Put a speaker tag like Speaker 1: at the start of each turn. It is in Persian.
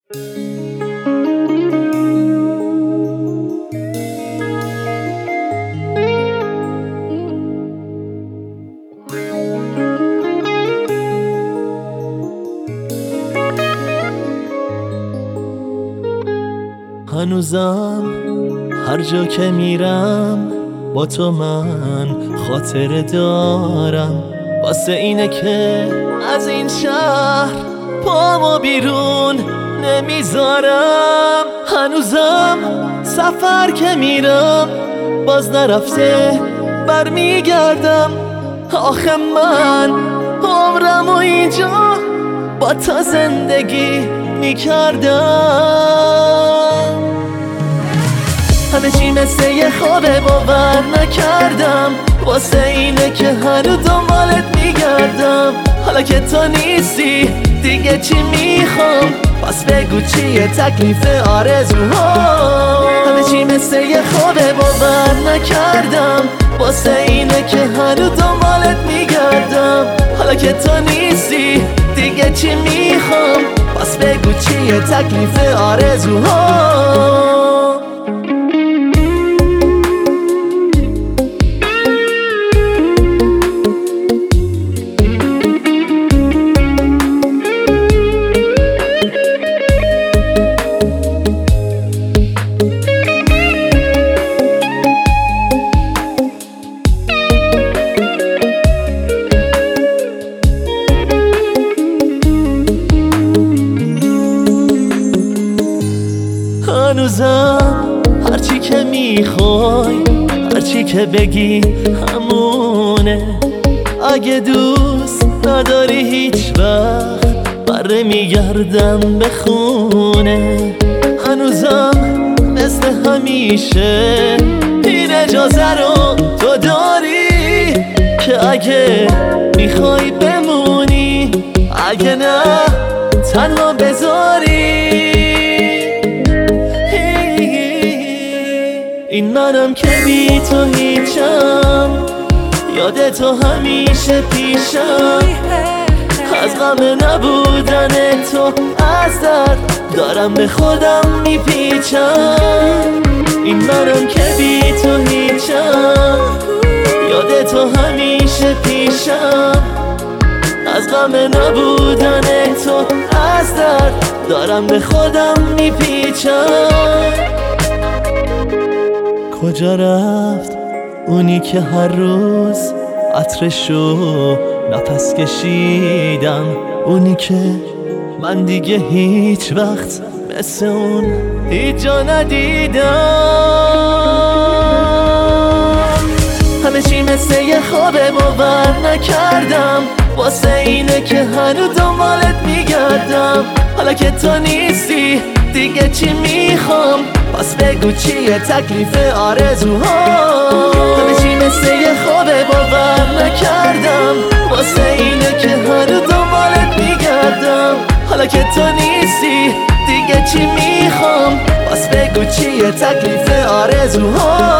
Speaker 1: هنوزم هر جا که میرم با تو من خاطره دارم، واسه اینه که از این شهر پامو بیرون نمیذارم. هنوزم سفر که میرم باز نرفته برمیگردم. آخه من عمرمو اینجا با تا زندگی میکردم. همه چی مثل یه خوابه باور نکردم، واسه اینه که هر دنبالت میگردم. حالا که تو نیستی دیگه چی میخوام؟ پس بگو چیه تکلیف آرزوها؟ همه چی مثل یه خوابه باور نکردم، واسه اینه که هر دنبالت میگردم. حالا که تو نیستی دیگه چی میخوام؟ پس بگو چیه تکلیف آرزوها؟ هنوزم هرچی که میخوای هرچی که بگی همونه. اگه دوست نداری هیچ وقت بره میگردم به خونه. هنوزم مثل همیشه این اجازه رو تو داری که اگه میخوای بمونی، اگه نه تنها بذاری. این منم که بی تو هیچم، یاد تو همیشه پیشم. از غم نبودن تو از درد دارم به خودم میپیچم. این منم که بی تو هیچم، یاد تو همیشه پیشم. از غم نبودن تو از درد دارم به خودم میپیچم. کجا رفت اونی که هر روز عطرشو نفس کشیدم؟ اونی که من دیگه هیچ وقت مثل اون هیچ جا ندیدم. همه چی مثل یه خوابه باور نکردم، واسه اینه که هنو دنبالت میگردم. حالا که تو نیستی دیگه چی میخوام؟ پس بگو چیه تکلیف آرزوها؟ همه چی مثل یه خوابه باور نکردم، واسه اینه که هر دنبالت میگردم. حالا که تو نیستی دیگه چی میخوام؟ پس بگو چیه تکلیف آرزوها؟